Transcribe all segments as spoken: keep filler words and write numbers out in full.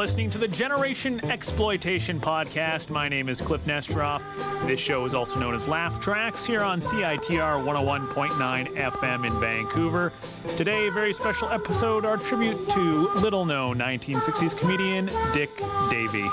listening to the Generation Exploitation Podcast. My name is Cliff Nestroff. This show is also known as Laugh Tracks here on C I T R one oh one point nine F M in Vancouver. Today, a very special episode, our tribute to little-known nineteen sixties comedian Dick Davey.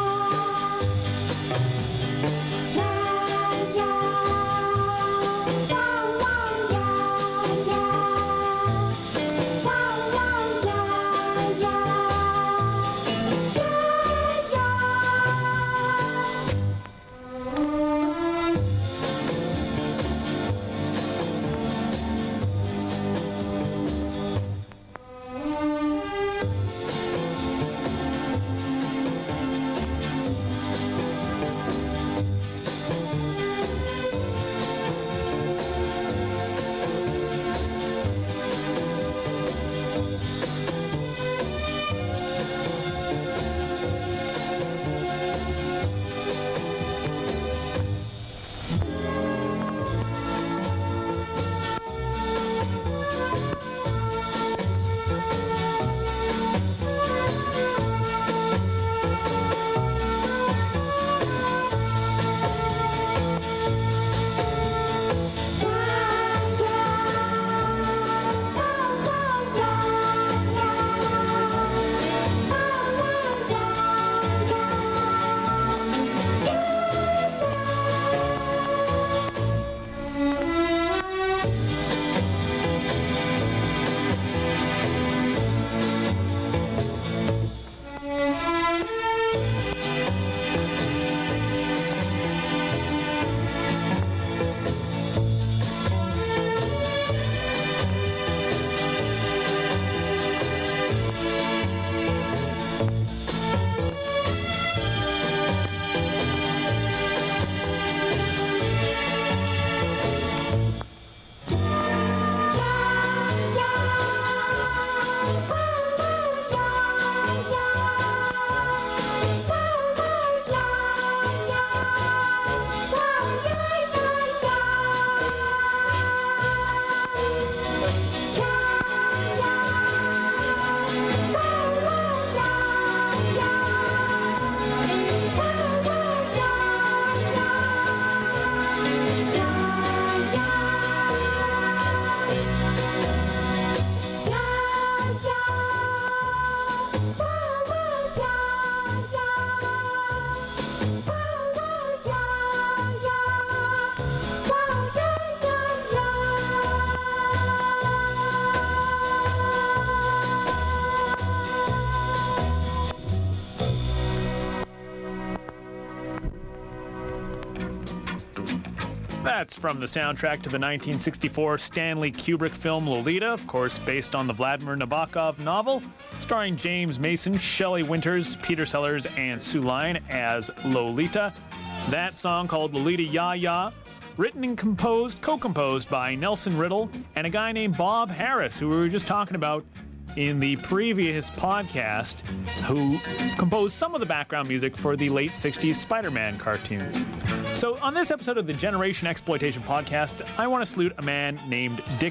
That's from the soundtrack to the nineteen sixty-four Stanley Kubrick film Lolita, of course based on the Vladimir Nabokov novel, starring James Mason, Shelley Winters, Peter Sellers, and Sue Lyon as Lolita. That song, called Lolita Ya Ya, written and composed, co-composed by Nelson Riddle and a guy named Bob Harris, who we were just talking about in the previous podcast, who composed some of the background music for the late sixties Spider-Man cartoons. So on this episode of the Generation Exploitation Podcast, I want to salute a man named Dick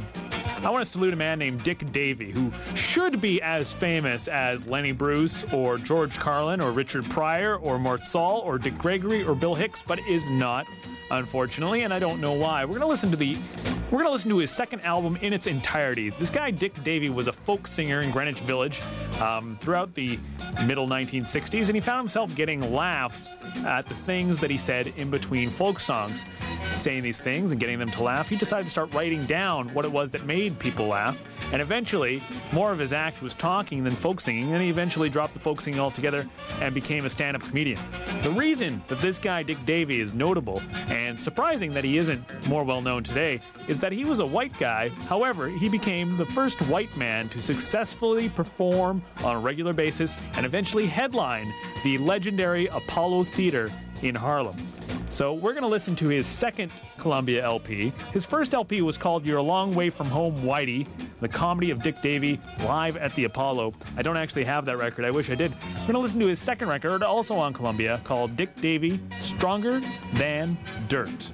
I want to salute a man named Dick Davey, who should be as famous as Lenny Bruce or George Carlin or Richard Pryor or Mort Saul or Dick Gregory or Bill Hicks, but is not, unfortunately, and I don't know why. We're going to listen to the We're going to listen to his second album in its entirety. This guy, Dick Davey, was a folk singer in Greenwich Village um, throughout the middle nineteen sixties, and he found himself getting laughs at the things that he said in between folk songs. Saying these things and getting them to laugh, he decided to start writing down what it was that made people laugh, and eventually, more of his act was talking than folk singing, and he eventually dropped the folk singing altogether and became a stand-up comedian. The reason that this guy, Dick Davey, is notable, and surprising that he isn't more well-known today, is that he was a white guy. However, he became the first white man to successfully perform on a regular basis and eventually headline the legendary Apollo Theater in Harlem. So we're going to listen to his second Columbia L P. His first L P was called You're a Long Way From Home, Whitey, the comedy of Dick Davey live at the Apollo. I don't actually have that record. I wish I did. We're going to listen to his second record, also on Columbia, called Dick Davey, Stronger Than Dirt.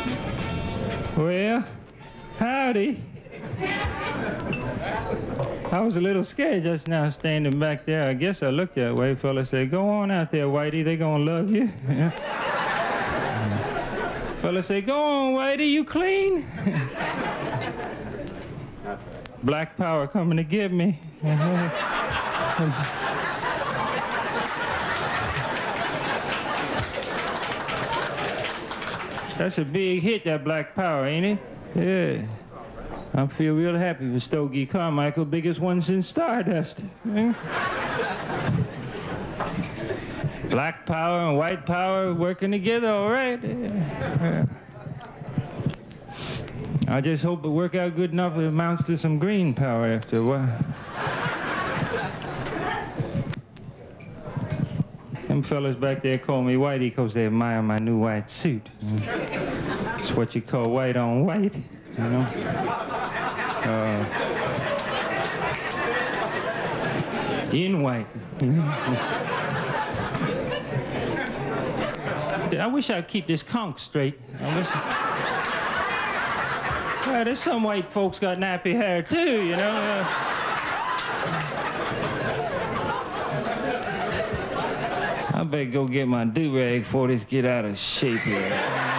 Well, howdy. I was a little scared just now standing back there. I guess I looked that way. Fella said, go on out there, Whitey. They gonna love you. Fella said, go on, Whitey. You clean? Black power coming to get me. That's a big hit, that Black Power, ain't it? Yeah. I feel real happy for Stogie Carmichael, biggest one since Stardust. Eh? Black Power and White Power working together, all right. Yeah. I just hope it work out good enough it amounts to some green power after a while. Them fellas back there call me Whitey because they admire my new white suit. It's what you call white on white, you know. Uh, in white. I wish I'd keep this conch straight. I wish. Well, there's some white folks got nappy hair too, you know. Uh, I better go get my do-rag before this get out of shape here.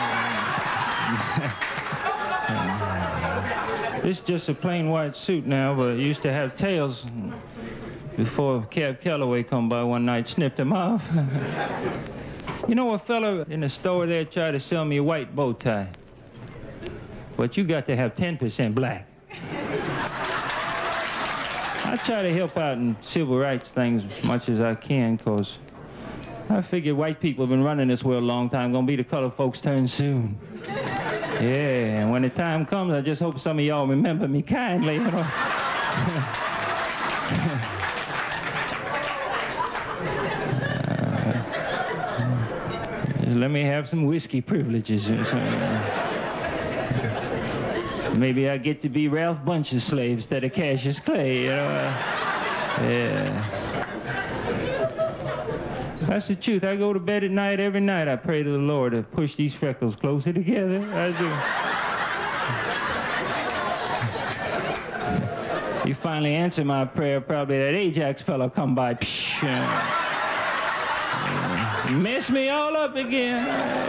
This is just a plain white suit now, but it used to have tails before Cab Calloway come by one night, snipped them off. You know, a fella in the store there tried to sell me a white bow tie. But you got to have ten percent black. I try to help out in civil rights things as much as I can, because I figured white people have been running this world a long time, gonna be the colored folks' turn soon. Yeah, and when the time comes, I just hope some of y'all remember me kindly, you know. uh, let me have some whiskey privileges or something. Maybe I get to be Ralph Bunch's slave instead of Cassius Clay, you know. Uh, yeah. That's the truth. I go to bed at night, every night I pray to the Lord to push these freckles closer together. I do. You finally answer my prayer, probably that Ajax fellow come by. Psh, uh, mess me all up again.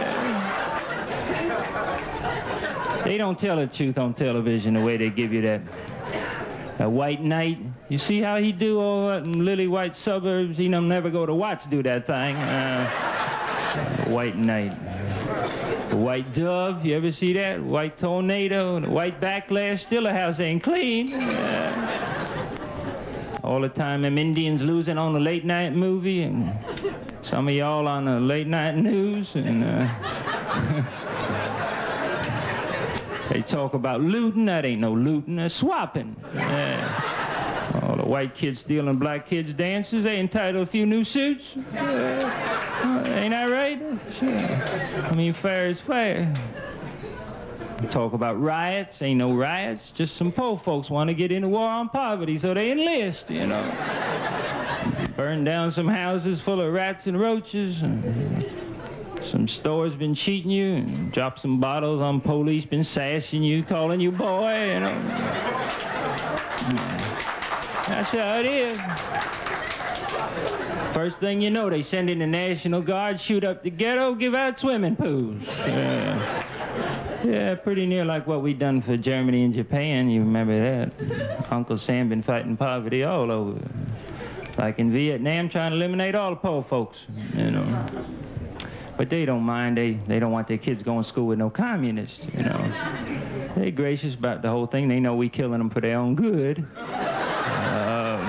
They don't tell the truth on television the way they give you that. A white knight. You see how he do all that in Lily White suburbs? He don't never go to Watts do that thing. Uh, white knight. The white dove, you ever see that? White tornado, the white backlash. Still a house ain't clean. Uh, all the time them Indians losing on the late night movie, and some of y'all on the late night news, and uh, they talk about looting. That ain't no looting, that's swapping. Yeah. All the white kids stealing black kids' dances, they entitled a few new suits. Uh, ain't that right? Sure. I mean, fair is fair. Talk about riots, ain't no riots. Just some poor folks want to get in the war on poverty, so they enlist, you know. Burn down some houses full of rats and roaches. And some stores been cheating you, and drop some bottles on police, been sassing you, calling you boy, you know. That's how it is. First thing you know, they send in the National Guard, shoot up the ghetto, give out swimming pools. Yeah, yeah, pretty near like what we done for Germany and Japan, you remember that. Uncle Sam been fighting poverty all over. Like in Vietnam, trying to eliminate all the poor folks, you know. But they don't mind. They, they don't want their kids going to school with no communists, you know. They gracious about the whole thing. They know we killing them for their own good. Um,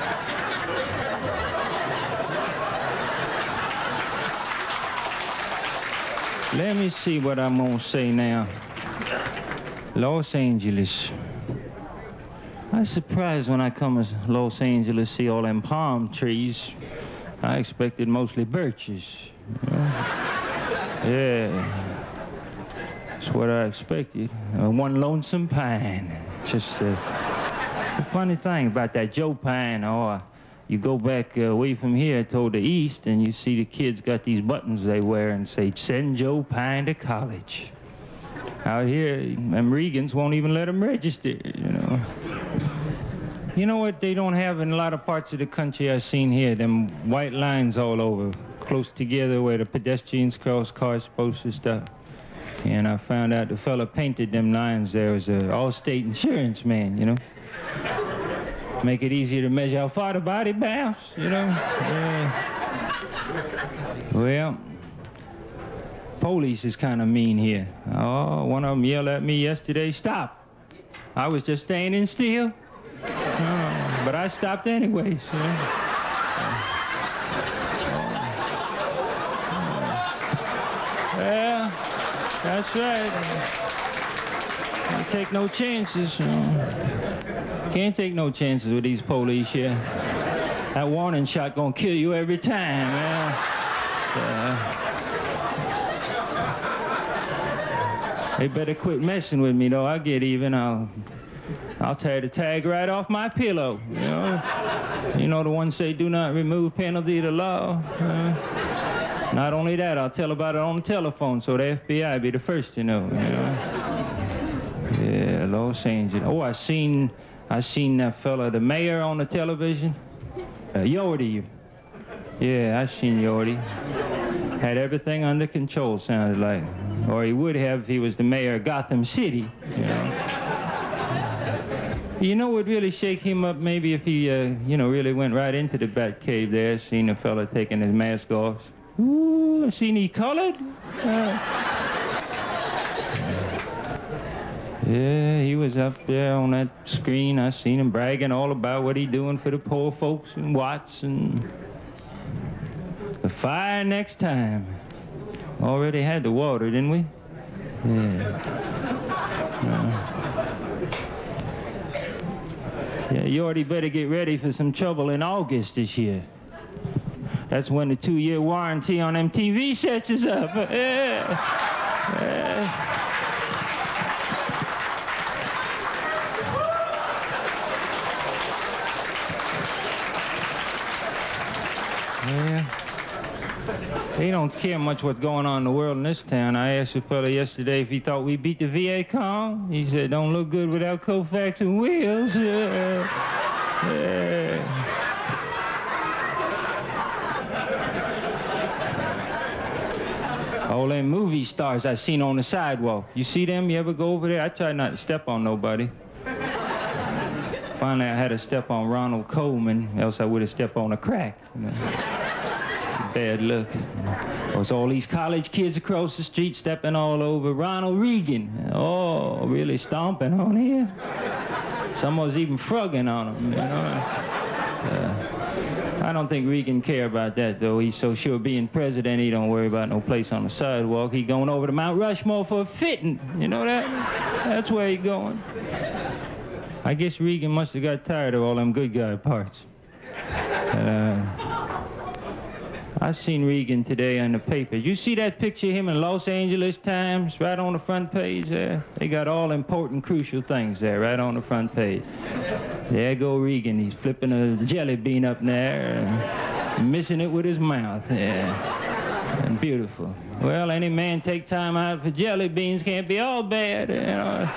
let me see what I'm going to say now. Los Angeles. I was surprised when I come to Los Angeles, see all them palm trees. I expected mostly birches. You know? Yeah, that's what I expected. Uh, one lonesome pine. Just uh, the funny thing about that Joe Pine, or you go back uh, away from here toward the east, and you see the kids got these buttons they wear and say, "Send Joe Pine to college." Out here, them Regans won't even let them register, you know. You know what they don't have in a lot of parts of the country I've seen here? Them white lines all over, close together where the pedestrians cross, cars supposed to stop. And I found out the fella painted them lines there was an Allstate insurance man, you know. Make it easier to measure how far the body bounce, you know. Yeah. Well, police is kind of mean here. Oh, one of them yelled at me yesterday, stop. I was just standing still. Oh, but I stopped anyways. You know? Yeah, that's right. Can't take no chances. You know? Can't take no chances with these police here. That warning shot gonna kill you every time, man. Uh, they better quit messing with me, though. I'll get even. I'll, I'll tear the tag right off my pillow. You know, you know the ones say, "Do not remove penalty of the law." Uh, not only that, I'll tell about it on the telephone, so the F B I be the first to know. You know. Yeah, Los Angeles. Oh, I seen. I seen that fella, the mayor, on the television. Uh, Yorty. Yeah, I seen Yorty. Had everything under control, sounded like. Or he would have if he was the mayor of Gotham City, you know. You know what would really shake him up maybe if he, uh, you know, really went right into the bat cave there, seen the fella taking his mask off. Ooh, seen he colored? Uh, Yeah, he was up there on that screen. I seen him bragging all about what he doing for the poor folks in Watts and the fire next time. Already had the water, didn't we? Yeah. Uh, yeah, you already better get ready for some trouble in August this year. That's when the two-year warranty on them T V sets is up. Yeah. Yeah. Yeah. They don't care much what's going on in the world in this town. I asked a fella yesterday if he thought we beat the Vietcong. He said, don't look good without Koufax and wheels. Yeah. Yeah. All them movie stars I seen on the sidewalk. You see them? You ever go over there? I try not to step on nobody. Finally, I had to step on Ronald Coleman, else I would have stepped on a crack. You know? Bad luck. There's all these college kids across the street stepping all over Ronald Reagan. Oh, really stomping on here. Some was even frugging on him, you know. Uh, I don't think Reagan care about that, though. He's so sure being president, he don't worry about no place on the sidewalk. He going over to Mount Rushmore for a fitting. You know that? That's where he going. I guess Reagan must have got tired of all them good guy parts. Uh, I seen Reagan today in the papers. You see that picture of him in Los Angeles Times, right on the front page there? They got all important, crucial things there, right on the front page. There go Reagan. He's flipping a jelly bean up there, and missing it with his mouth. Yeah. And beautiful. Well, any man take time out for jelly beans can't be all bad, you know.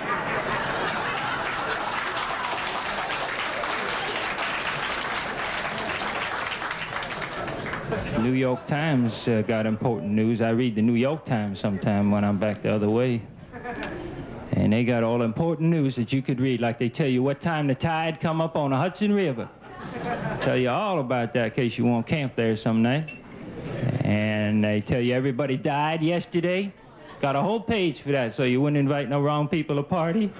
New York Times uh, got important news. I read the New York Times sometime when I'm back the other way. And they got all important news that you could read, like they tell you what time the tide come up on the Hudson River. Tell you all about that in case you want to camp there some night. And they tell you everybody died yesterday. Got a whole page for that, so you wouldn't invite no wrong people to party.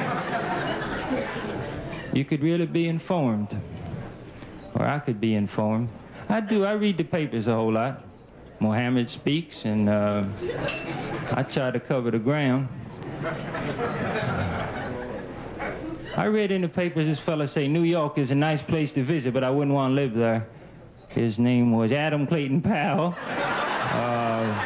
You could really be informed. Or I could be informed. I do. I read the papers a whole lot. Mohammed Speaks, and uh, I try to cover the ground. I read in the papers this fella say New York is a nice place to visit, but I wouldn't want to live there. His name was Adam Clayton Powell. Uh,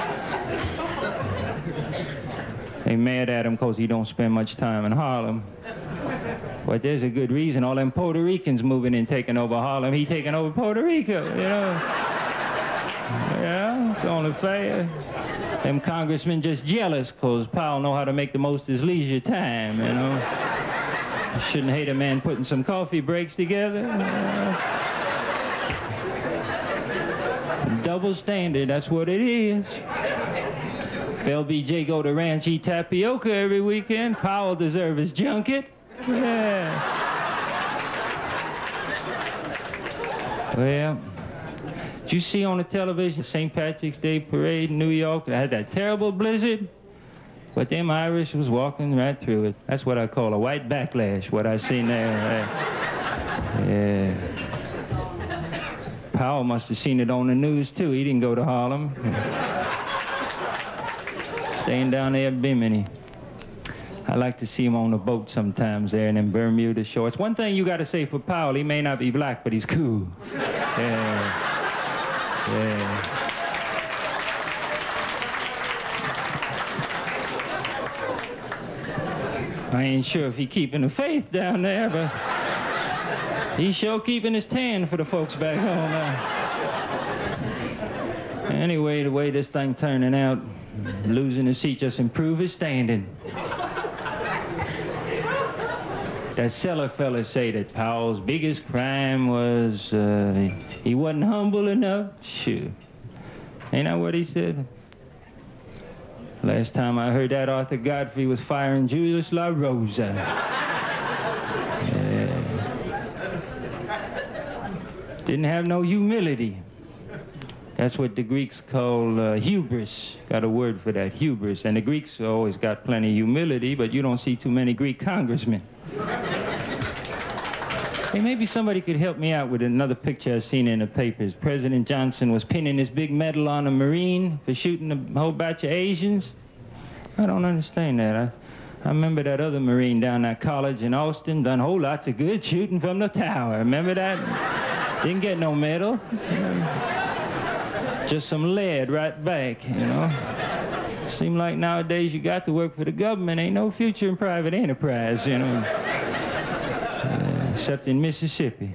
they mad at him because he don't spend much time in Harlem. But there's a good reason. All them Puerto Ricans moving in, taking over Harlem. He taking over Puerto Rico, you know. Yeah, it's only fair. Them congressmen just jealous because Powell know how to make the most of his leisure time, you know. Shouldn't hate a man putting some coffee breaks together. Uh, double standard, that's what it is. If L B J go to ranch, eat tapioca every weekend, Powell deserve his junket. Yeah. Well, did you see on the television Saint Patrick's Day parade in New York? They had that terrible blizzard. But them Irish was walking right through it. That's what I call a white backlash, what I seen there. Uh, yeah. Powell must have seen it on the news, too. He didn't go to Harlem. Staying down there at Bimini. I like to see him on the boat sometimes there in them Bermuda shorts. One thing you got to say for Powell, he may not be black, but he's cool. Yeah. Yeah. I ain't sure if he keeping the faith down there, but he's sure keeping his tan for the folks back home now. Anyway, the way this thing turning out, losing his seat just improve his standing. That Seller fella say that Powell's biggest crime was uh, he wasn't humble enough. Sure. Ain't that what he said? Last time I heard that, Arthur Godfrey was firing Julius La Rosa. Yeah. Didn't have no humility. That's what the Greeks call uh, hubris. Got a word for that, hubris. And the Greeks always got plenty of humility, but you don't see too many Greek congressmen. Hey, maybe somebody could help me out with another picture I've seen in the papers. President Johnson was pinning his big medal on a Marine for shooting a whole batch of Asians. I don't understand that. I, I remember that other Marine down at college in Austin done whole lots of good shooting from the tower. Remember that? Didn't get no medal. Just some lead right back, you know. Seem like nowadays you got to work for the government. Ain't no future in private enterprise, you know. Uh, except in Mississippi.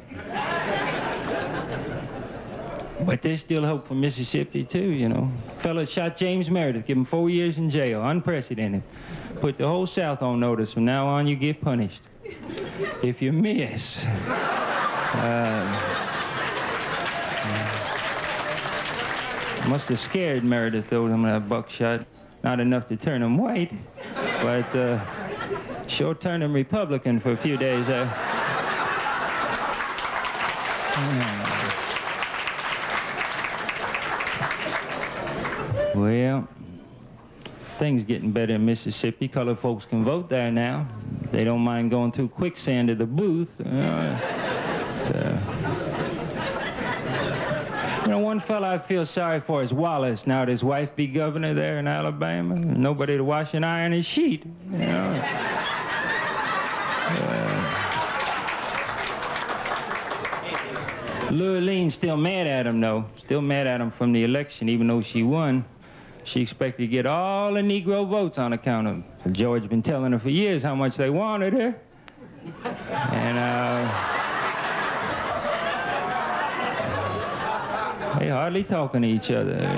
But there's still hope for Mississippi, too, you know. Fella shot James Meredith, give him four years in jail, unprecedented. Put the whole South on notice. From now on, you get punished. If you miss. Uh, must have scared Meredith, though, them that buckshot. Not enough to turn him white, but uh, sure turned him Republican for a few days there. Well, things getting better in Mississippi. Colored folks can vote there now. They don't mind going through quicksand to the booth. Uh, uh, You know, one fella I feel sorry for is Wallace. Now that his wife be governor there in Alabama, nobody to wash and iron his sheet. You know. Uh, Lurlene's still mad at him, though. Still mad at him from the election, even though she won. She expected to get all the Negro votes on account of him. George been telling her for years how much they wanted her. And, uh... they hardly talking to each other, you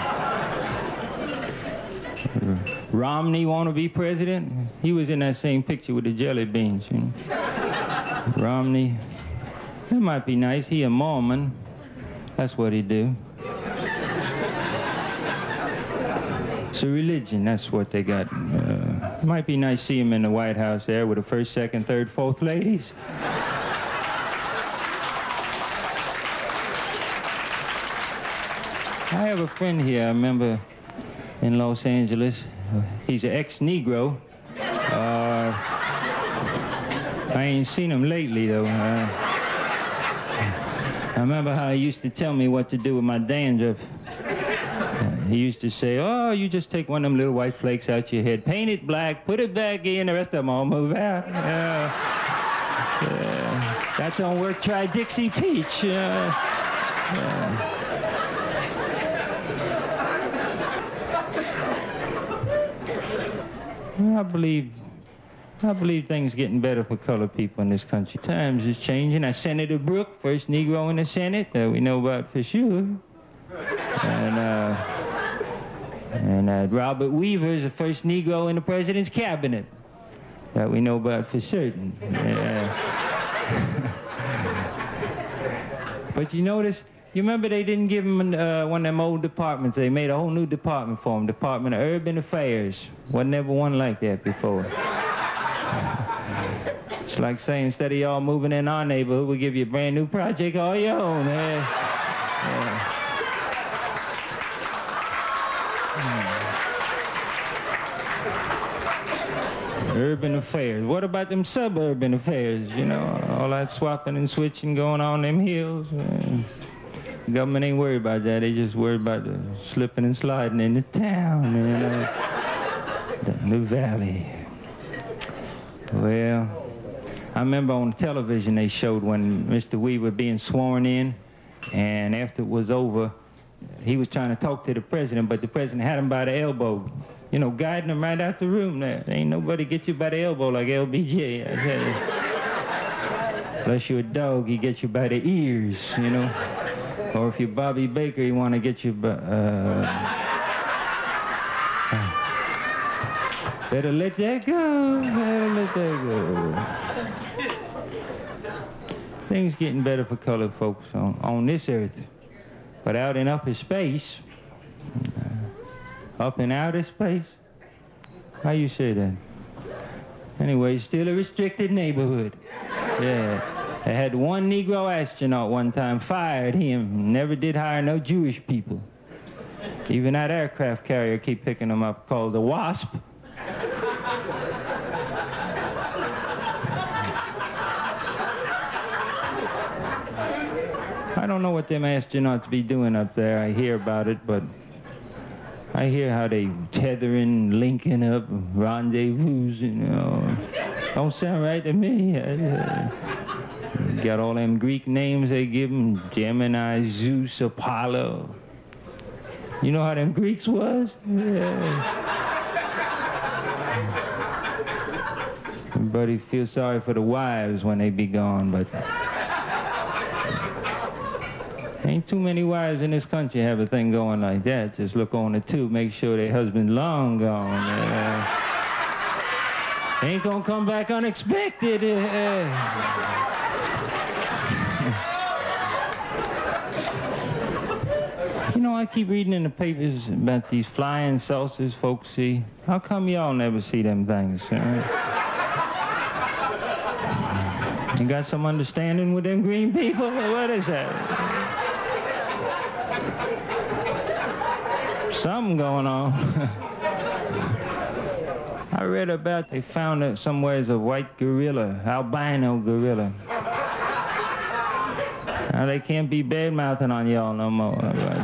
know. Romney want to be president? He was in that same picture with the jelly beans, you know. Romney, it might be nice. He a Mormon. That's what he do. It's a religion, that's what they got. Uh, might be nice to see him in the White House there with the first, second, third, fourth ladies. I have a friend here, I remember, in Los Angeles. He's an ex-Negro. Uh, I ain't seen him lately, though. Uh, I remember how he used to tell me what to do with my dandruff. Uh, he used to say, oh, you just take one of them little white flakes out your head, paint it black, put it back in, the rest of them all move out. Uh, uh, that don't work, try Dixie Peach. Uh, uh, I believe, I believe things getting better for colored people in this country. Times is changing. Now, Senator Brooke, first Negro in the Senate, uh, we know about for sure. And, uh, and uh, Robert Weaver is the first Negro in the president's cabinet. that we know about for certain. Yeah. But you notice, you remember they didn't give him uh, one of them old departments. They made a whole new department for him, Department of Urban Affairs. Wasn't ever one like that before. It's like saying, instead of y'all moving in our neighborhood, we'll give you a brand new project all your own. Eh? Yeah. Hmm. Urban affairs. What about them suburban affairs? You know, all that swapping and switching going on in them hills. Eh? The government ain't worried about that. They just worried about the slipping and sliding in the town, you know, down the valley. Well, I remember on television they showed when Mister Weaver being sworn in, and after it was over, he was trying to talk to the president, but the president had him by the elbow, you know, guiding him right out the room there. Ain't nobody get you by the elbow like L B J, I tell you. Unless you're a dog, he gets you by the ears, you know. Or if you're Bobby Baker, he want to get you by... Uh, uh, better let that go. Better let that go. Things getting better for colored folks on, on this earth. But out in upper space, uh, up in outer space, how you say that? Anyway, still a restricted neighborhood. Yeah. They had one Negro astronaut one time, fired him, never did hire no Jewish people. Even that aircraft carrier keep picking them up, called the Wasp. I don't know what them astronauts be doing up there. I hear about it, but I hear how they tethering, linking up, rendezvous, you know. Don't sound right to me. I, got all them Greek names they give them, Gemini, Zeus, Apollo. You know how them Greeks was? Yeah. Everybody feels sorry for the wives when they be gone, but ain't too many wives in this country have a thing going like that. Just look on the tube, make sure their husband's long gone. Yeah. Ain't gonna come back unexpected. Yeah. You know, I keep reading in the papers about these flying saucers folks see. How come y'all never see them things? Huh? You got some understanding with them green people? What is that? Something going on. I read about they found uh, somewheres a white gorilla, albino gorilla. Now they can't be bad-mouthing on y'all no more.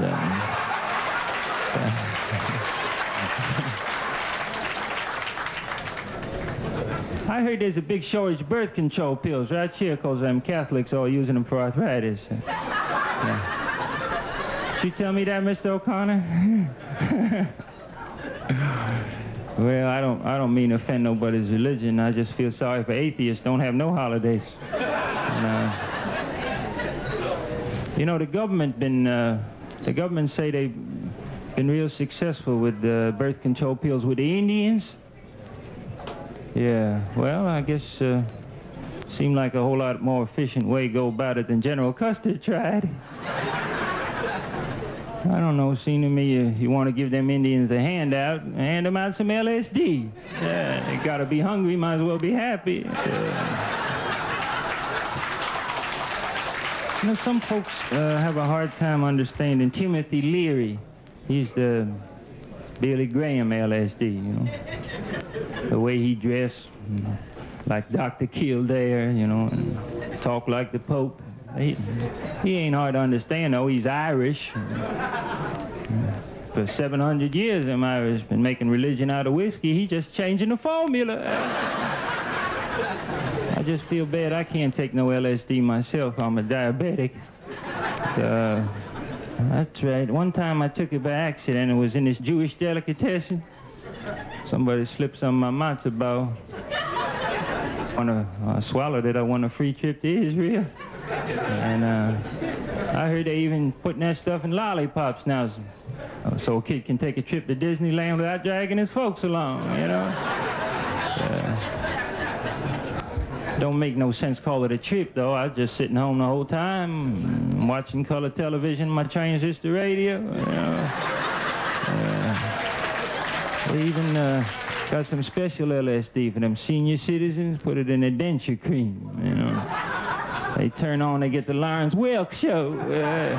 I heard there's a big shortage of birth control pills right here because them Catholics are using them for arthritis. Yeah. Did you tell me that, Mister O'Connor? Well, I don't, I don't mean to offend nobody's religion. I just feel sorry for atheists. Don't have no holidays. And, uh, you know, the government been, uh, the government say they've been real successful with uh, birth control pills with the Indians. Yeah, well, I guess uh, seemed like a whole lot more efficient way to go about it than General Custer tried. I don't know, seemed to me uh, you want to give them Indians a handout, hand them out some L S D. Yeah, they gotta be hungry, might as well be happy. Yeah. You know, some folks uh, have a hard time understanding Timothy Leary. He's the Billy Graham L S D, you know. The way he dressed, you know, like Doctor Kildare, you know, and talk like the Pope. He, he ain't hard to understand, though. He's Irish. For seven hundred years, them Irish been making religion out of whiskey. He just changing the formula. I just feel bad. I can't take no L S D myself. I'm a diabetic. Uh, that's right. One time I took it by accident. It was in this Jewish delicatessen. Somebody slipped some of my matzo ball. When I uh, swallowed it, I won a free trip to Israel. And uh, I heard they even putting that stuff in lollipops now, so, so a kid can take a trip to Disneyland without dragging his folks along, you know. Uh, Don't make no sense call it a trip, though. I was just sitting home the whole time, watching color television, my transistor radio. You know. uh, we even uh, got some special L S D for them senior citizens, put it in a denture cream, you know. They turn on, they get the Lawrence Welk show. Uh,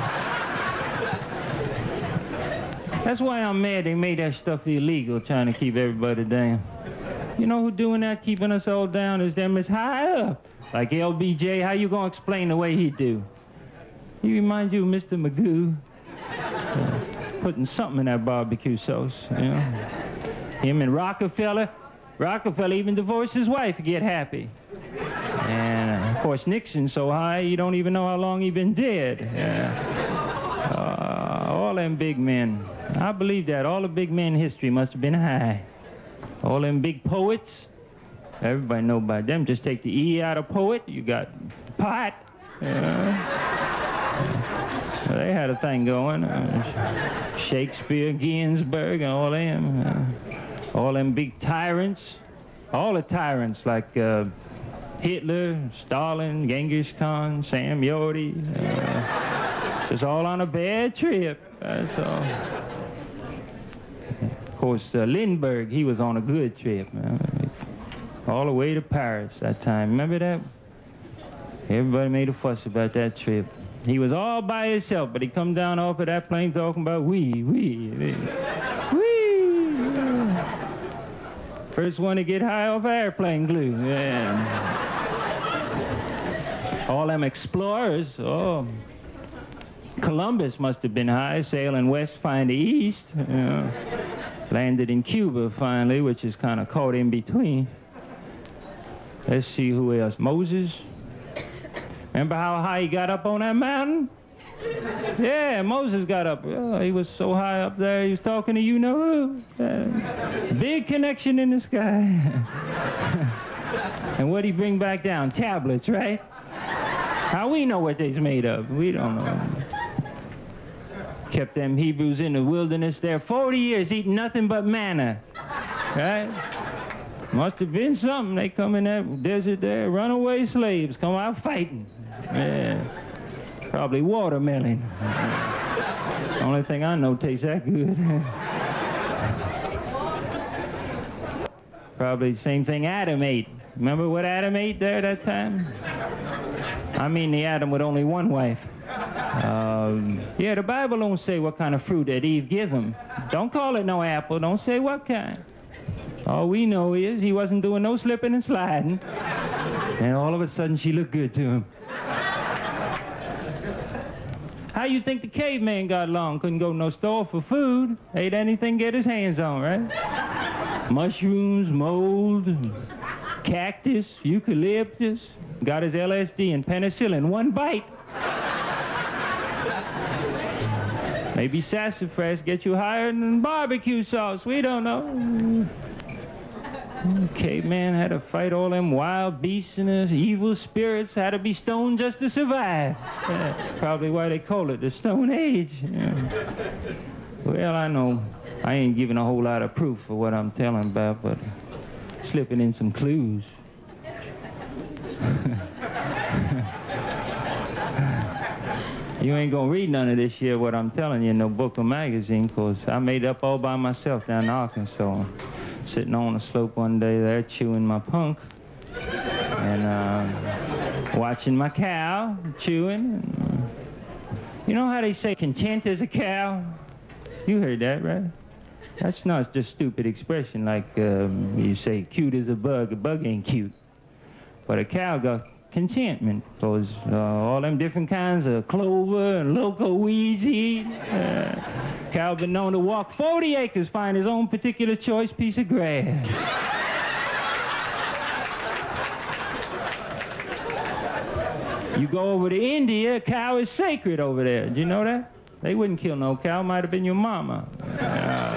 that's why I'm mad they made that stuff illegal, trying to keep everybody down. You know who doing that, keeping us all down, is them is high up. Like L B J, how you gonna explain the way he do? He reminds you of Mister Magoo. Uh, putting something in that barbecue sauce, you know. Him and Rockefeller. Rockefeller even divorced his wife to get happy. And, uh, of course, Nixon's so high, you don't even know how long he been dead. Uh, uh, all them big men. I believe that. All the big men in history must have been high. All them big poets, everybody know about them. Just take the E out of poet, you got pot. Uh, they had a thing going. Uh, Shakespeare, Ginsberg, and all them. Uh, all them big tyrants. All the tyrants like uh, Hitler, Stalin, Genghis Khan, Sam Yorty. Uh, just all on a bad trip. That's all. Of course, uh, Lindbergh, he was on a good trip, man. All the way to Paris that time. Remember that? Everybody made a fuss about that trip. He was all by himself, but he come down off of that plane talking about we, we, we, we. First one to get high off airplane glue. Yeah. All them explorers, oh. Columbus must have been high, sailing west, find the east. You know. Landed in Cuba, finally, which is kind of caught in between. Let's see who else. Moses. Remember how high he got up on that mountain? Yeah, Moses got up. Oh, he was so high up there, he was talking to you-know-who. Uh, big connection in the sky. And what'd he bring back down? Tablets, right? How we know what they's made of? We don't know. Kept them Hebrews in the wilderness there forty years eating nothing but manna, right? Must have been something. They come in that desert there, runaway slaves, come out fighting. Yeah. Probably watermelon. Only thing I know tastes that good. Probably the same thing Adam ate. Remember what Adam ate there that time? I mean the Adam with only one wife. Um, yeah, the Bible don't say what kind of fruit that Eve give him. Don't call it no apple. Don't say what kind. All we know is he wasn't doing no slipping and sliding. And all of a sudden she looked good to him. How you think the caveman got along? Couldn't go to no store for food. Ate anything get his hands on, right? Mushrooms, mold, cactus, eucalyptus. Got his L S D and penicillin, one bite. Maybe sassafras get you higher than barbecue sauce. We don't know. Caveman had to fight all them wild beasts and the evil spirits. Had to be stoned just to survive. Yeah, probably why they call it the Stone Age. Yeah. Well, I know I ain't giving a whole lot of proof for what I'm telling about, but slipping in some clues. You ain't gonna read none of this shit, what I'm telling you, in no book or magazine, because I made it up all by myself down in Arkansas. Sitting on a slope one day there, chewing my punk, and uh, watching my cow, chewing. And, uh, you know how they say content as a cow? You heard that, right? That's not just stupid expression like um, you say cute as a bug. A bug ain't cute. But a cow got contentment, because uh, all them different kinds of clover and loco weeds he eat. Uh, cow been known to walk forty acres, find his own particular choice piece of grass. You go over to India, a cow is sacred over there. Did you know that? They wouldn't kill no cow, might have been your mama. Uh,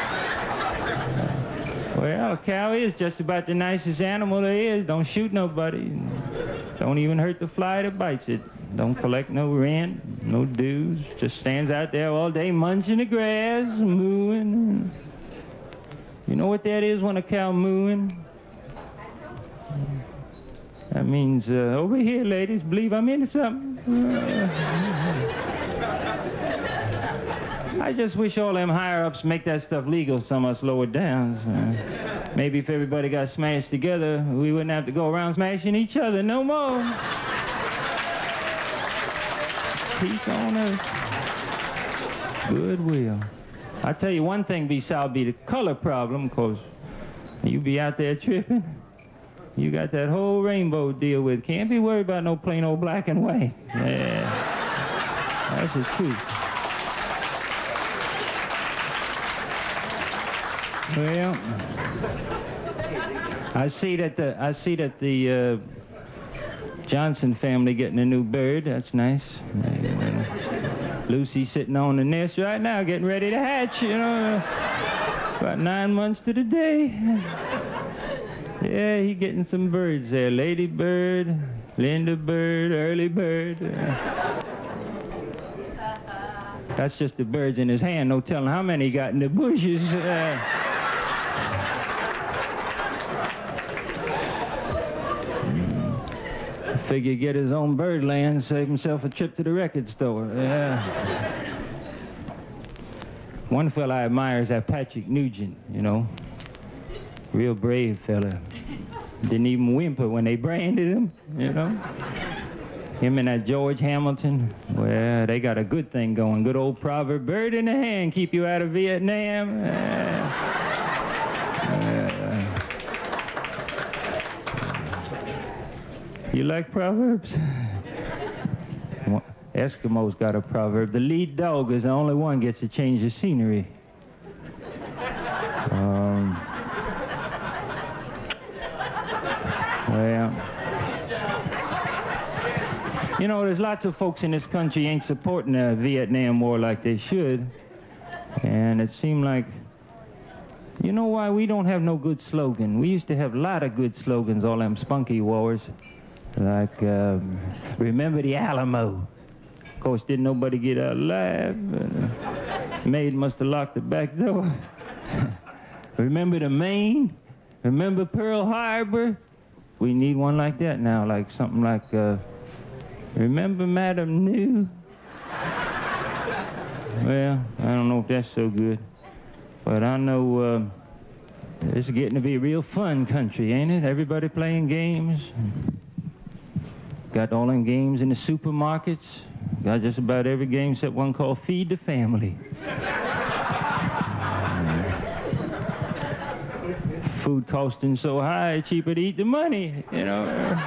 well, a cow is just about the nicest animal there is. Don't shoot nobody. Don't even hurt the fly that bites it. Don't collect no rent, no dues. Just stands out there all day munching the grass, mooing. You know what that is when a cow mooing? That means, uh, over here, ladies, believe I'm into something. Uh, I just wish all them higher-ups make that stuff legal so much lower down. Uh, maybe if everybody got smashed together, we wouldn't have to go around smashing each other no more. Peace on earth. Goodwill. I tell you one thing, B-Sal, be the color problem, because you be out there tripping. You got that whole rainbow to deal with. Can't be worried about no plain old black and white. Yeah. That's the truth. Well, I see that the I see that the uh, Johnson family getting a new bird. That's nice. Lucy's sitting on the nest right now, getting ready to hatch. You know, about nine months to the day. Yeah, he getting some birds there. Lady bird, Linda bird, early bird. Uh, that's just the birds in his hand. No telling how many he got in the bushes. Uh, Figure get his own bird land, save himself a trip to the record store. Yeah. One fella I admire is that Patrick Nugent, you know. Real brave fella. Didn't even whimper when they branded him, you know. Him and that George Hamilton, well, they got a good thing going. Good old proverb, bird in the hand, keep you out of Vietnam. Uh, uh, You like proverbs? Eskimos got a proverb. The lead dog is the only one gets to change the scenery. Um, well, you know, there's lots of folks in this country ain't supporting the Vietnam War like they should. And it seemed like, you know why we don't have no good slogan? We used to have a lot of good slogans, all them spunky wars. Like, um, remember the Alamo. Of course, didn't nobody get out alive. Uh, maid must have locked the back door. Remember the Maine? Remember Pearl Harbor? We need one like that now, like something like, uh, remember Madam New? Well, I don't know if that's so good. But I know uh, it's getting to be a real fun country, ain't it? Everybody playing games. Got all them games in the supermarkets. Got just about every game except one called Feed the Family. Food costing so high, cheaper to eat the money, you know.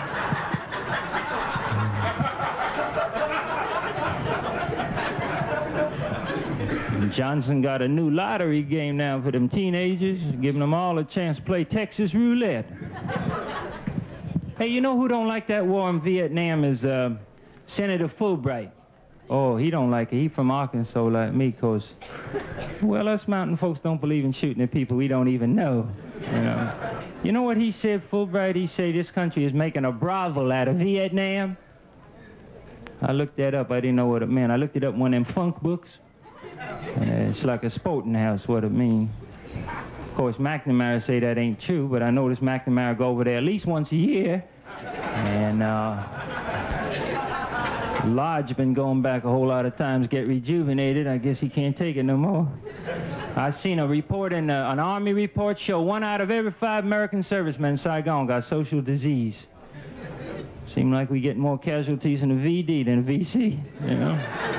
Johnson got a new lottery game now for them teenagers, giving them all a chance to play Texas roulette. Hey, you know who don't like that war in Vietnam is uh, Senator Fulbright. Oh, he don't like it. He from Arkansas like me, because, well, us mountain folks don't believe in shooting at people we don't even know, you know. You know what he said, Fulbright? He said this country is making a brothel out of Vietnam. I looked that up. I didn't know what it meant. I looked it up in one of them funk books. Uh, it's like a sporting house, what it means. Of course, McNamara say that ain't true, but I noticed McNamara go over there at least once a year. And uh, Lodge been going back a whole lot of times, get rejuvenated. I guess he can't take it no more. I seen a report in uh, an Army report show one out of every five American servicemen in Saigon got social disease. Seem like we get more casualties in a V D than a V C, you know?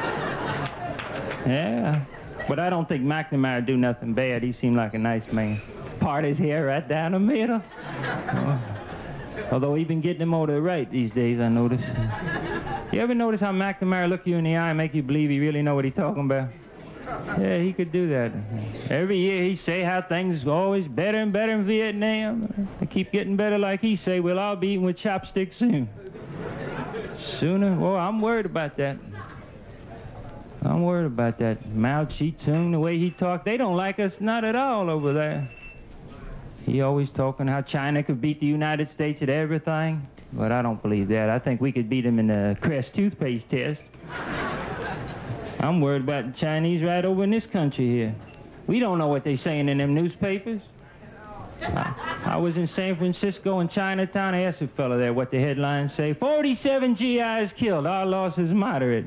Yeah. But I don't think McNamara do nothing bad. He seemed like a nice man. Part his hair right down the middle. Oh. Although he been getting them over the right these days, I noticed. You ever notice how McNamara look you in the eye and make you believe he really know what he's talking about? Yeah, he could do that. Every year he say how things are always better and better in Vietnam. They keep getting better like he say. We'll all be eating with chopsticks soon. Sooner? Well, I'm worried about that. I'm worried about that. Mao Zedong, the way he talked, they don't like us, not at all over there. He always talking how China could beat the United States at everything. But I don't believe that. I think we could beat them in the Crest toothpaste test. I'm worried about the Chinese right over in this country here. We don't know what they're saying in them newspapers. I, I was in San Francisco and Chinatown. I asked a fellow there what the headlines say. forty-seven G Is killed. Our loss is moderate.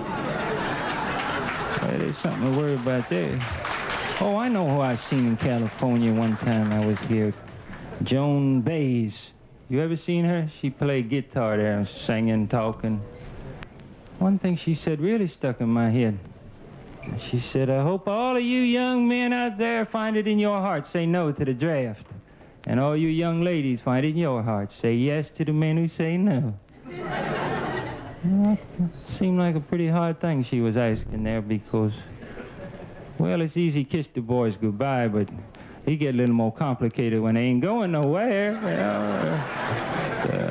Well, there's something to worry about there. Oh, I know who I seen in California one time I was here. Joan Baez. You ever seen her? She played guitar there, singing, talking. One thing she said really stuck in my head. She said, I hope all of you young men out there find it in your heart, say no to the draft. And all you young ladies find it in your heart, say yes to the men who say no. Well, it seemed like a pretty hard thing she was asking there because, well, it's easy to kiss the boys goodbye, but he get a little more complicated when they ain't going nowhere. Well, uh,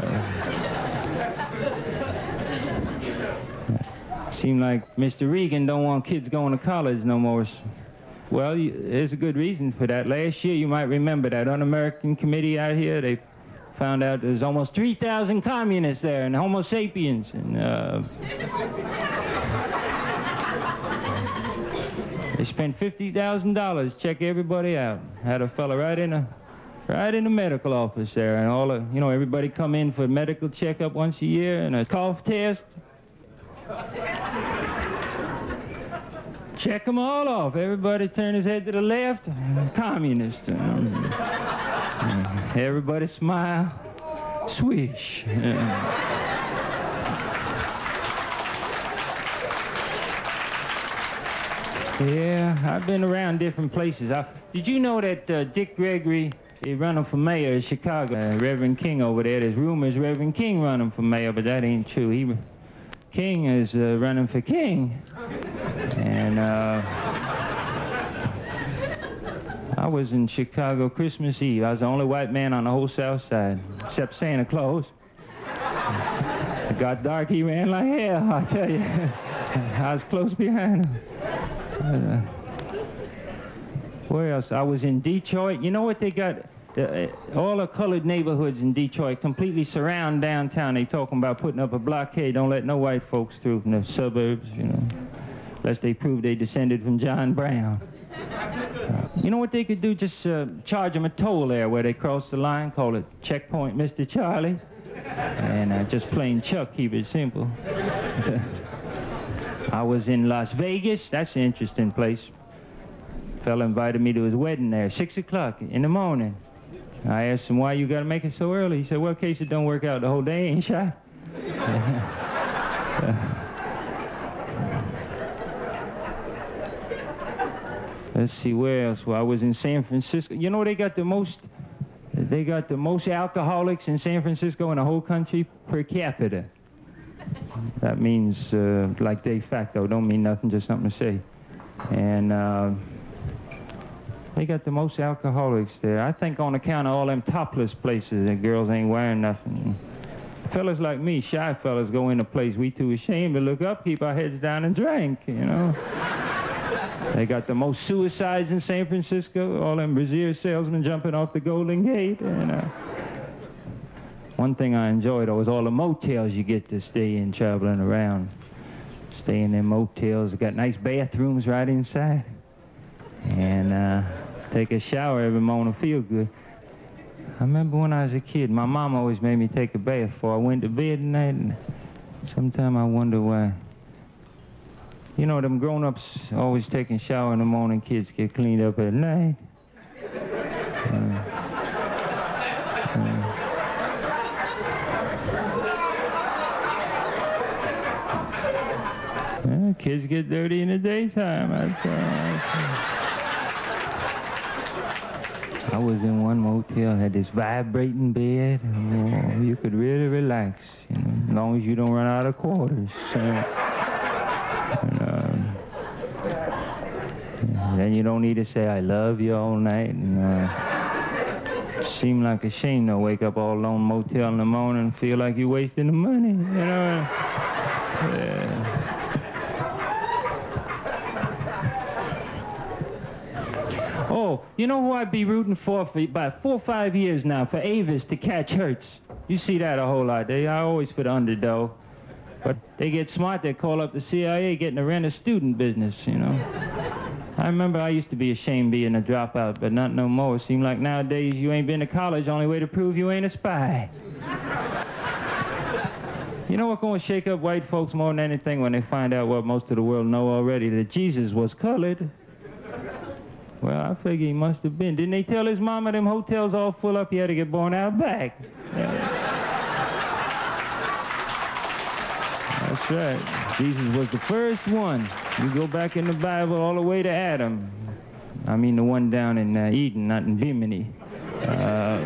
seem like Mister Reagan don't want kids going to college no more. Well, you, there's a good reason for that. Last year, you might remember that Un-American committee out here, they found out there's almost three thousand communists there and Homo sapiens. And uh, they spent fifty thousand dollars, check everybody out. Had a fella right in a, right in the medical office there. And all the, you know, everybody come in for a medical checkup once a year and a cough test. Check them all off. Everybody turn his head to the left. Communist. Um, everybody smile. Swish. Yeah, I've been around different places. I, did you know that uh, Dick Gregory, he running for mayor in Chicago? Uh, Reverend King over there. There's rumors Reverend King running for mayor, but that ain't true. He, King is uh, running for king. And uh, I was in Chicago Christmas Eve. I was the only white man on the whole South Side, except Santa Claus. It got dark, he ran like hell, I tell you. I was close behind him. Uh, where else? I was in Detroit. You know what they got? Uh, all the colored neighborhoods in Detroit completely surround downtown. They talking about putting up a blockade. Don't let no white folks through from the suburbs, you know, unless they prove they descended from John Brown. Uh, you know what they could do? Just uh, charge them a toll there where they cross the line. Call it Checkpoint Mister Charlie. And uh, just plain Chuck, keep it simple. I was in Las Vegas. That's an interesting place. Fella invited me to his wedding there, six o'clock in the morning. I asked him, why you got to make it so early? He said, well, in case it don't work out the whole day, ain't shy. uh, let's see, where else? Well, I was in San Francisco. You know, they got the most, they got the most alcoholics in San Francisco in the whole country per capita. That means, uh, like de facto, don't mean nothing, just something to say. And uh, they got the most alcoholics there. I think on account of all them topless places that girls ain't wearing nothing. Fellas like me, shy fellas, go in a place we too ashamed to look up, keep our heads down and drink, you know. They got the most suicides in San Francisco, all them brassiere salesmen jumping off the Golden Gate. And, uh, one thing I enjoyed was all the motels you get to stay in traveling around. Stay in them motels, got nice bathrooms right inside. And uh, take a shower every morning, feel good. I remember when I was a kid, my mom always made me take a bath before I went to bed at night. And sometimes I wonder why. You know, them grown-ups always taking a shower in the morning, kids get cleaned up at night. Uh, uh, well, kids get dirty in the daytime. That's, uh, I was in one motel, had this vibrating bed. Oh, you could really relax, you know, as long as you don't run out of quarters. So, and, um, and then you don't need to say, I love you all night. And uh, it seemed like a shame to wake up all alone in a motel in the morning and feel like you're wasting the money, you know. Yeah. Oh, you know who I'd be rooting for for about four or five years now? For Avis to catch Hertz. You see that a whole lot. They are always for the underdog. But they get smart, they call up the C I A getting to rent a student business, you know. I remember I used to be ashamed being a dropout, but not no more. It seemed like nowadays you ain't been to college, only way to prove you ain't a spy. You know what's going to shake up white folks more than anything when they find out what most of the world know already, that Jesus was colored? Well, I figure he must have been. Didn't they tell his mama them hotels all full up, he had to get born out back? Yeah. That's right. Jesus was the first one. You go back in the Bible all the way to Adam. I mean the one down in uh, Eden, not in Bimini. Uh,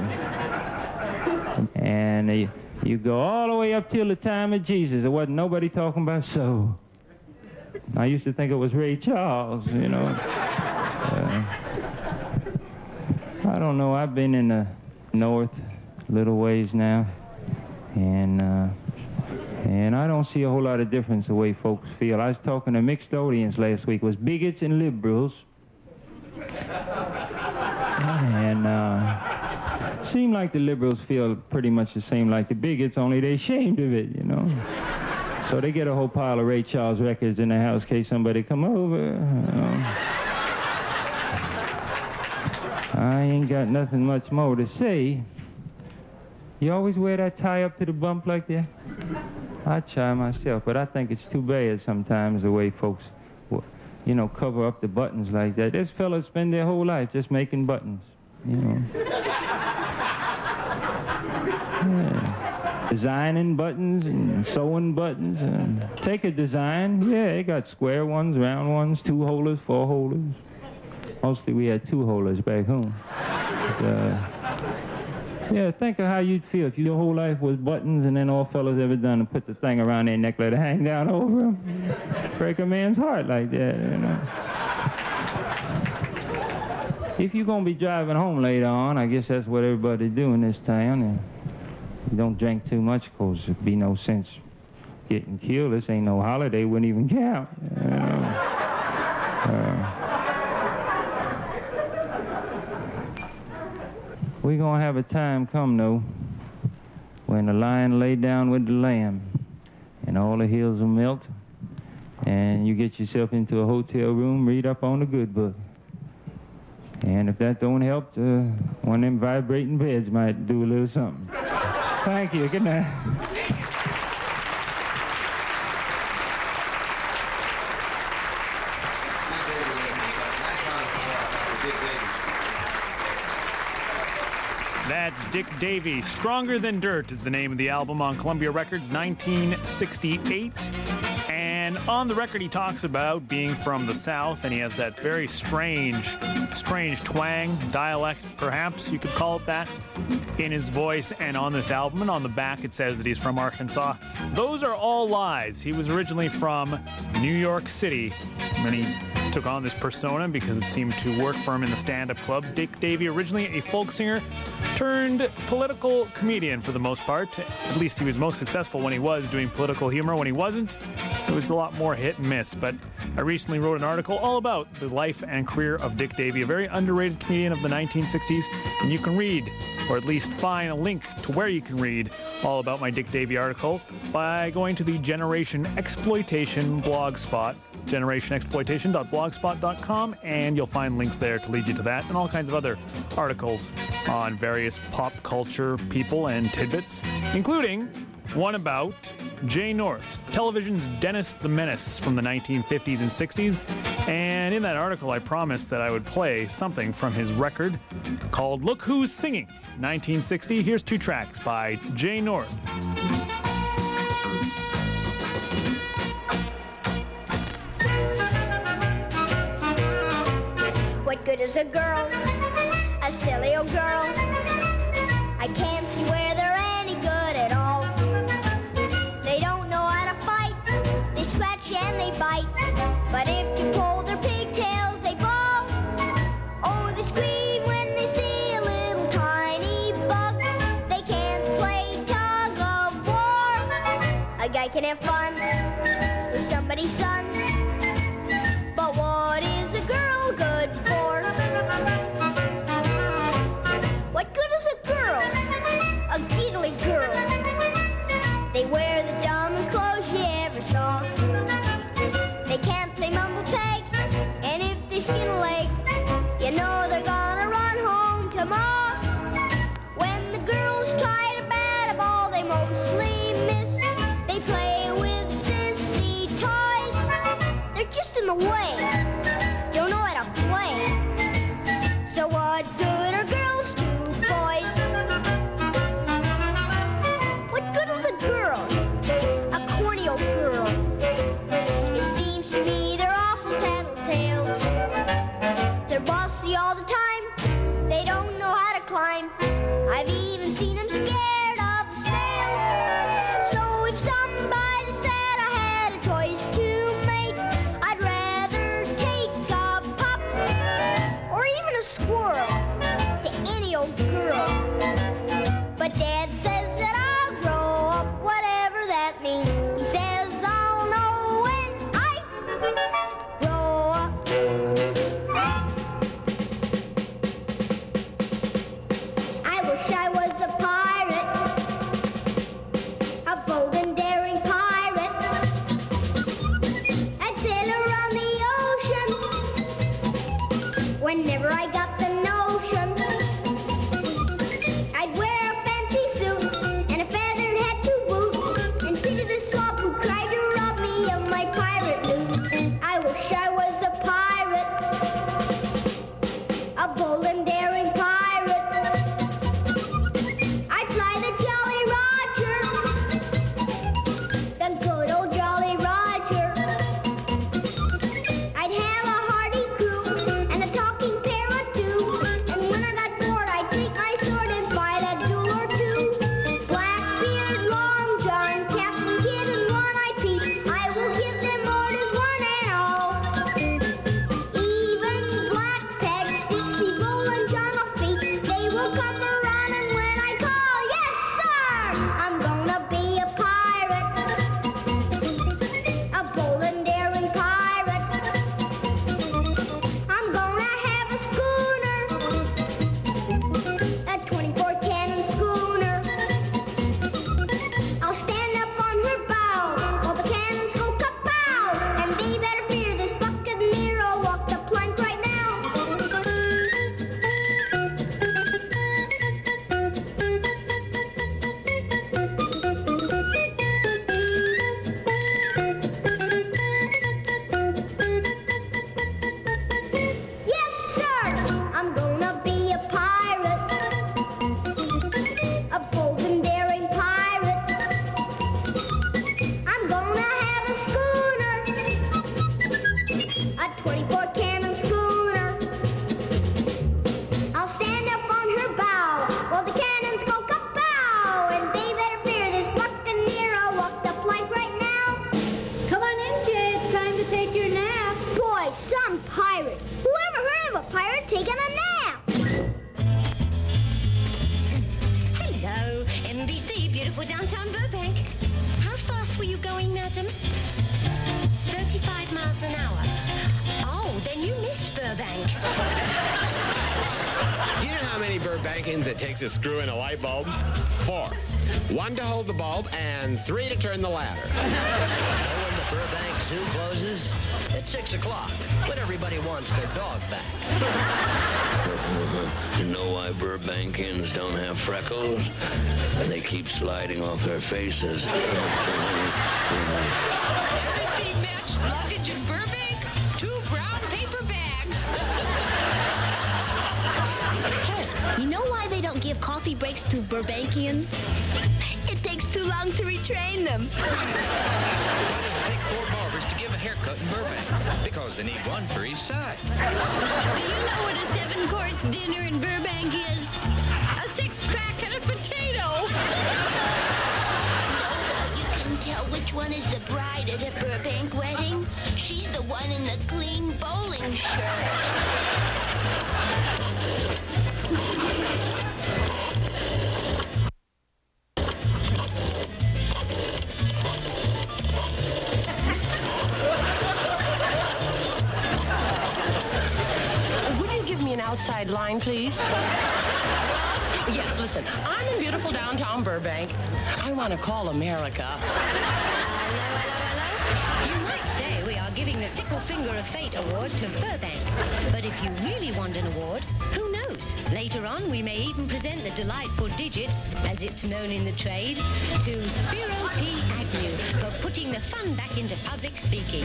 and uh, you go all the way up till the time of Jesus. There wasn't nobody talking about so. I used to think it was Ray Charles, you know. Uh, I don't know. I've been in the north a little ways now. And... Uh, And I don't see a whole lot of difference the way folks feel. I was talking to mixed audience last week. It was bigots and liberals. And uh, seemed like the liberals feel pretty much the same like the bigots, only they're ashamed of it, you know. So they get a whole pile of Ray Charles records in their house in case somebody come over. You know. I ain't got nothing much more to say. You always wear that tie up to the bump like that? I try myself, but I think it's too bad sometimes the way folks, you know, cover up the buttons like that. There's fellas spend their whole life just making buttons, you know. Yeah. Designing buttons and sewing buttons. And take a design, yeah, they got square ones, round ones, two holers, four holers. Mostly we had two holers back home. But, uh, Yeah, think of how you'd feel if your whole life was buttons and then all fellas ever done and put the thing around their neck, let it hang down over them. Break a man's heart like that, you know. If you're going to be driving home later on, I guess that's what everybody do in this town. And you don't drink too much, because there'd be no sense getting killed. This ain't no holiday, wouldn't even count. You know? uh, We're going to have a time come, though, when the lion lay down with the lamb and all the hills will melt and you get yourself into a hotel room, read up on the good book. And if that don't help, uh, one of them vibrating beds might do a little something. Thank you. Good night. That's Dick Davey. Stronger Than Dirt is the name of the album on Columbia Records, nineteen sixty-eight. And on the record, he talks about being from the South, and he has that very strange, strange twang, dialect, perhaps you could call it that, in his voice and on this album. And on the back, it says that he's from Arkansas. Those are all lies. He was originally from New York City, and he took on this persona because it seemed to work for him in the stand-up clubs. Dick Davey, originally a folk singer turned political comedian for the most part. At least he was most successful when he was doing political humor. When he wasn't, it was a lot more hit and miss. But I recently wrote an article all about the life and career of Dick Davey, a very underrated comedian of the nineteen sixties. And you can read, or at least find a link to where you can read all about my Dick Davey article by going to the Generation Exploitation blog spot, generation exploitation dot blogspot dot com, and you'll find links there to lead you to that and all kinds of other articles on various pop culture people and tidbits, including one about Jay North, television's Dennis the Menace from the nineteen fifties and sixties. And in that article, I promised that I would play something from his record called Look Who's Singing, nineteen sixty. Here's two tracks by Jay North. What good is a girl, a silly old girl? I can't see where they're any good at all. They don't know how to fight, they scratch and they bite. But if you pull their pigtails, they bawl. Oh, they scream when they see a little tiny bug. They can't play tug of war. A guy can have fun with somebody's son, but what is a girl good for? What good is a girl? A giggly girl. They wear the dumbest clothes you ever saw. They can't play mumble peg, and if they skin You know they're gonna run home to mom. When the girls try to bat a ball, they mostly miss. They play with sissy toys. They're just in the way. Don't know how to play. So what good are girls to boys? What good is a girl? A corny old girl. It seems to me they're awful tattletales. They're bossy all the time. They don't know how to climb. I've even seen them scared of a snail. So if somebody said I had a choice to make, I'd rather take a pup or even a squirrel to any old girl. But Dad says that I'll grow up, whatever that means. He says I'll know when I grow up. I wish I was a pirate, a bold and daring pirate. I'd sail around the ocean whenever I got the notion. I'd wear a fancy suit and a feathered hat to boot, and pity the swab who tried to rob me of my pirate loot. I wish I was a pirate, a bold and daring pirate. I'd fly the Jolly Roger, the good old Jolly Roger. I'd have a hearty crew and a talking pair or two, and when I got bored I'd take my sword and fight a duel or two. Blackbeard, Long John, Captain Kidd, and One-Eyed Pete, I will give them orders one and all. Even Black Peg, Dixie Bull, and John O'Feet, they will come around, and when I call, yes sir, I'm gonna be a pirate, a bold and daring pirate. I'm gonna have a schooner, a twenty-four cannon schooner. I'll stand up on her bow while the cannons go kapow, and they better fear this buccaneer. I'll walk the plank right now. Yes, sir, I'm gonna be a pirate, a bold and daring pirate. I'm gonna have a schooner, a twenty-four cannon schooner. I'll stand up on her bow while the cannons go kapow, and they better fear this buccaneer. I'll walk the plank right now. Come on in, Jay. It's time to take your nap. Boy, some pirate. Whoever heard of a pirate taking a nap? Hello, M B C, beautiful downtown Burbank. How fast were you going, madam? thirty-five miles an hour. Oh, then you missed Burbank. Do you know how many Burbankians it takes to screw in a light bulb? Four. One to hold the bulb and three to turn the ladder. Know when the Burbank Zoo closes? At six o'clock, when everybody wants their dog back. You know why Burbankians don't have freckles? They keep sliding off their faces. Everything matched luggage in Burbank? Two brown paper bags. Hey, you know why they don't give coffee breaks to Burbankians? It takes too long to retrain them. Why does it take four barbers to give a haircut in Burbank? Because they need one for each side. Do you know what a seven-course dinner in Burbank is? A six-pack and a potato. You can tell which one is the bride at a Burbank wedding. She's the one in the clean bowling shirt. Would you give me an outside line, please? Yes, listen, I'm in beautiful downtown Burbank. I want to call America. Hello, hello, hello. You might say we are giving the Fickle Finger of Fate Award to Burbank. But But if you really want an award, who knows? Later on, we may even present the delightful digit, as it's known in the trade, to Spiro T. Agnew for putting the fun back into public speaking.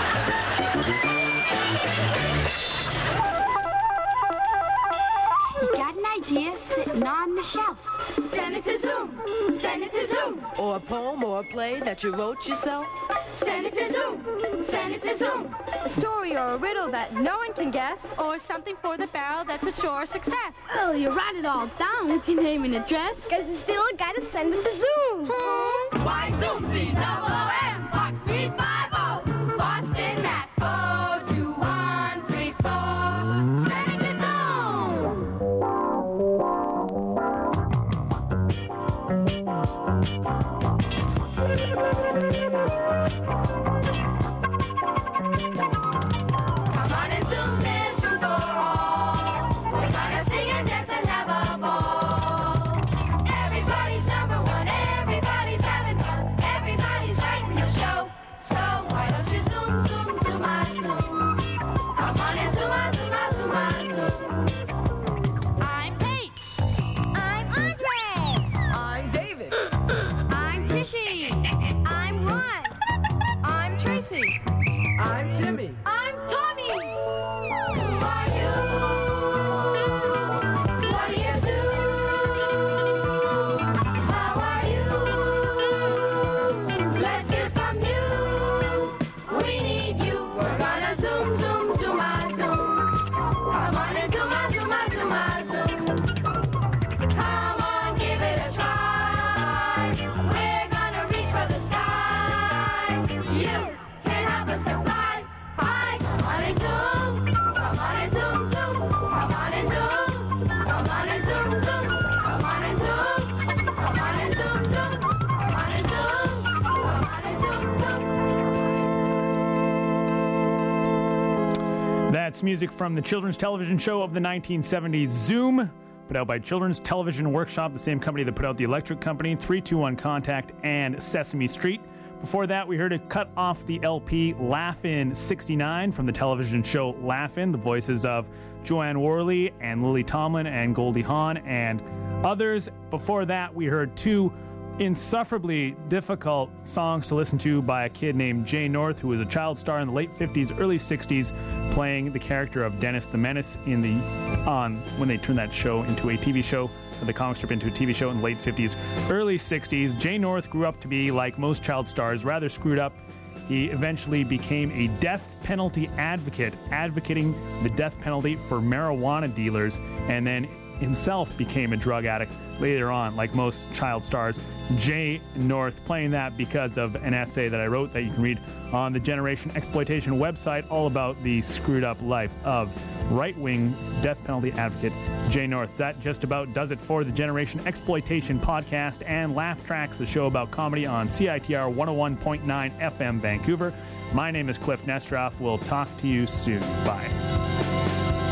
You got an idea sitting on the shelf. Send it to Zoom. Send it to Zoom. Or a poem or a play that you wrote yourself. Send it to Zoom. Send it to Zoom. A story or a riddle that no one can guess, or something for the barrel that's a sure success. Oh, you write it all down with your name and address, because you still gotta send it to Zoom. Hmm? Why Zoom? Z double O M, Park Street five oh, Boston, Mass. four two one three four. Send it to Come on and Zoom, there's room for all. We're gonna sing and dance and have a ball. Everybody's number one, everybody's having fun, everybody's writing the show. So why don't you zoom, zoom, zoom, I zoom. Come on and zoom, I zoom, I zoom, I zoom. I'm Kate. I'm Andre. I'm David. I'm Tishy. I'm Ron. I'm Tracy. I'm Timmy. I'm Tommy. Who are you? What do you do? How are you? Let's hear from you. We need you. We're gonna zoom, zoom, zoom, I zoom. Come on and zoom, I zoom, I zoom, I zoom. Come on, give it a try. We're gonna reach for the sky. You can help us to fly. Hi, come on and zoom. Come on and zoom, zoom. Come on and zoom. Come on and zoom, zoom. Come on and zoom. Come on and zoom, zoom. Come on and zoom. Come on and zoom, zoom. That's music from the children's television show of the nineteen seventies, Zoom, put out by Children's Television Workshop, the same company that put out The Electric Company, three two one Contact, and Sesame Street. Before that, we heard it cut off the L P Laugh-In sixty-nine from the television show Laugh-In, the voices of Joanne Worley and Lily Tomlin and Goldie Hawn and others. Before that, we heard two insufferably difficult songs to listen to by a kid named Jay North, who was a child star in the late fifties, early sixties, playing the character of Dennis the Menace in the on when they turned that show into a T V show, or the comic strip into a T V show in the late fifties, early sixties. Jay North grew up to be, like most child stars, rather screwed up. He eventually became a death penalty advocate, advocating the death penalty for marijuana dealers, and then himself became a drug addict later on, like most child stars. Jay North, playing that because of an essay that I wrote that you can read on the Generation Exploitation website, all about the screwed up life of right-wing death penalty advocate Jay North. That just about does it for the Generation Exploitation podcast and Laugh Tracks, a show about comedy on C I T R one oh one point nine F M Vancouver. My name is Cliff Nestroff. We'll talk to you soon. Bye.